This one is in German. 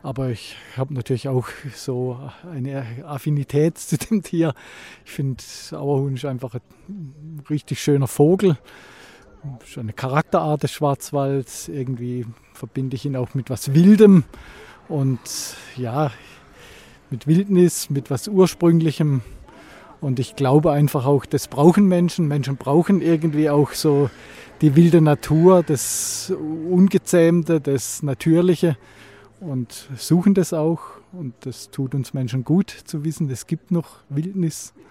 Aber ich habe natürlich auch so eine Affinität zu dem Tier. Ich finde, Auerhuhn ist einfach ein richtig schöner Vogel. Schon eine Charakterart des Schwarzwalds. Irgendwie verbinde ich ihn auch mit was Wildem und ja, mit Wildnis, mit was Ursprünglichem. Und ich glaube einfach auch, das brauchen Menschen. Menschen brauchen irgendwie auch so die wilde Natur, das Ungezähmte, das Natürliche und suchen das auch. Und das tut uns Menschen gut zu wissen, es gibt noch Wildnis